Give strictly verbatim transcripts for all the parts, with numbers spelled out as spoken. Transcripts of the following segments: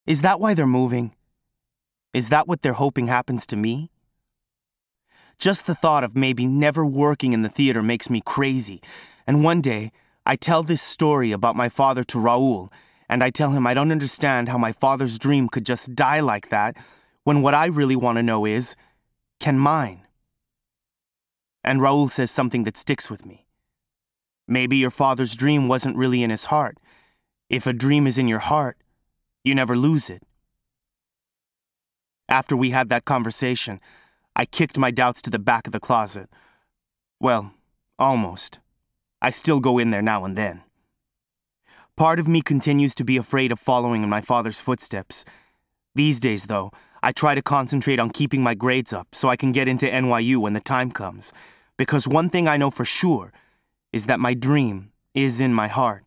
Is that why they're moving? Is that what they're hoping happens to me? Just the thought of maybe never working in the theater makes me crazy, and one day, I tell this story about my father to Raul, and I tell him I don't understand how my father's dream could just die like that, when what I really want to know is, can mine? And Raul says something that sticks with me. Maybe your father's dream wasn't really in his heart. If a dream is in your heart, you never lose it. After we had that conversation, I kicked my doubts to the back of the closet. Well, almost. I still go in there now and then. Part of me continues to be afraid of following in my father's footsteps. These days, though, I try to concentrate on keeping my grades up so I can get into N Y U when the time comes, because one thing I know for sure is that my dream is in my heart.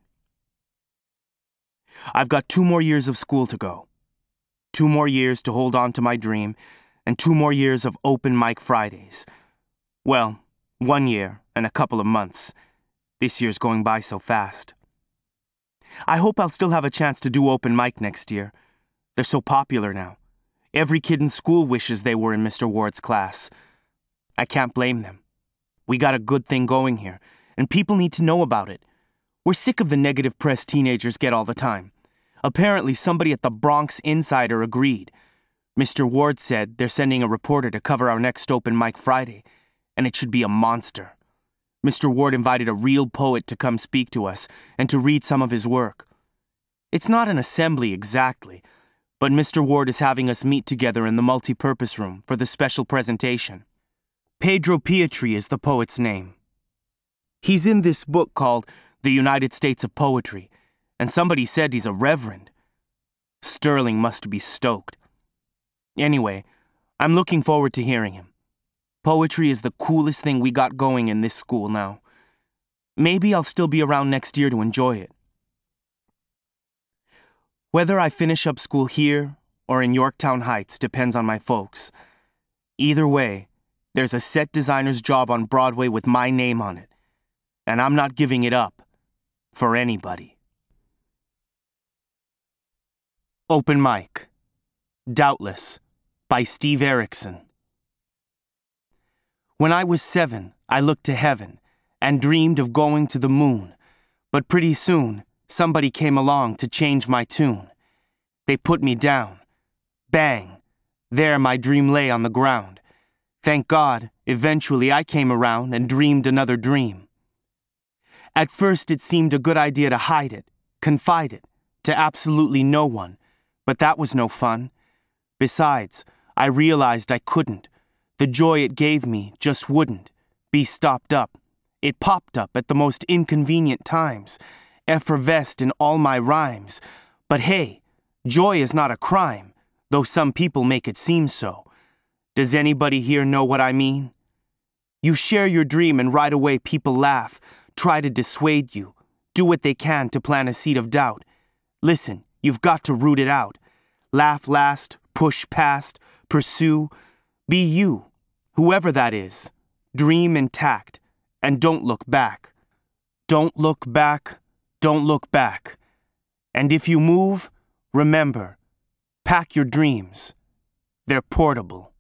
I've got two more years of school to go. Two more years to hold on to my dream, and two more years of open mic Fridays. Well, one year and a couple of months. This year's going by so fast. I hope I'll still have a chance to do open mic next year. They're so popular now. Every kid in school wishes they were in Mister Ward's class. I can't blame them. We got a good thing going here, and people need to know about it. We're sick of the negative press teenagers get all the time. Apparently, somebody at the Bronx Insider agreed. Mister Ward said they're sending a reporter to cover our next open mic Friday, and it should be a monster. Mister Ward invited a real poet to come speak to us and to read some of his work. It's not an assembly exactly, but Mister Ward is having us meet together in the multi-purpose room for the special presentation. Pedro Pietri is the poet's name. He's in this book called The United States of Poetry, and somebody said he's a reverend. Sterling must be stoked. Anyway, I'm looking forward to hearing him. Poetry is the coolest thing we got going in this school now. Maybe I'll still be around next year to enjoy it. Whether I finish up school here or in Yorktown Heights depends on my folks. Either way, there's a set designer's job on Broadway with my name on it, and I'm not giving it up for anybody. Open Mic. Doubtless, by Steve Erickson. When I was seven, I looked to heaven and dreamed of going to the moon, but pretty soon, somebody came along to change my tune. They put me down. Bang! There my dream lay on the ground. Thank God, eventually I came around and dreamed another dream. At first it seemed a good idea to hide it, confide it, to absolutely no one, but that was no fun. Besides, I realized I couldn't. The joy it gave me just wouldn't be stopped up. It popped up at the most inconvenient times, effervesced in all my rhymes. But hey, joy is not a crime, though some people make it seem so. Does anybody here know what I mean? You share your dream and right away people laugh, try to dissuade you, do what they can to plant a seed of doubt. Listen, you've got to root it out. Laugh last, push past, pursue. Be you, whoever that is. Dream intact, and don't look back. Don't look back, don't look back. And if you move, remember, pack your dreams. They're portable.